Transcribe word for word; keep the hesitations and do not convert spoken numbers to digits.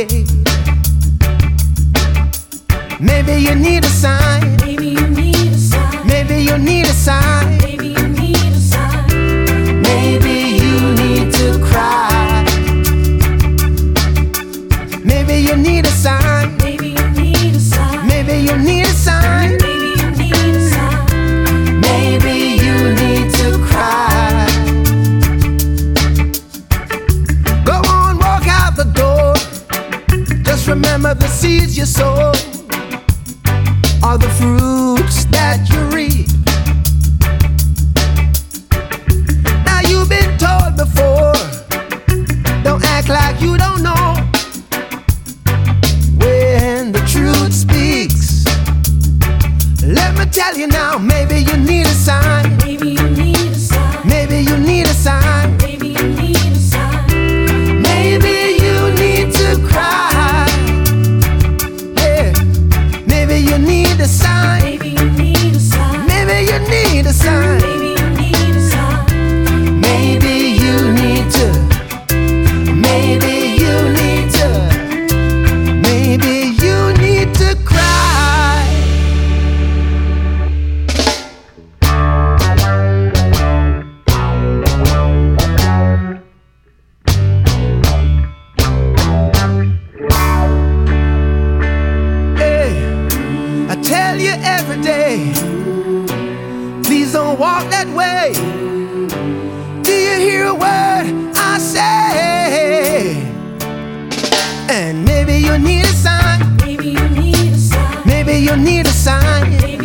way. Maybe you need a sign. Maybe you need a sign. Maybe you need a sign. Maybe you need a sign. Maybe you need to cry. Maybe you need a sign. Maybe you need a sign. Maybe you need a sign. Maybe you need a sign. Maybe you need to cry. Go on, walk out the door. Just remember the seeds you sow are the fruits that you reap. Now you've been told before, don't act like you don't know. When the truth speaks, let me tell you now, maybe you need a sign. Maybe you need a sign. Maybe you need a sign. Maybe you need a sign. Maybe you need to cry. Yeah. Maybe you need a sign. Maybe you need a sign. Maybe you need a sign. Maybe you need a sign. Maybe you need to. Maybe you need to. Maybe you need to cry. Hey, I tell you every day, please don't walk that way. Do you hear a word I say? And maybe you need a sign. Maybe you need a sign. Maybe you need a sign. Maybe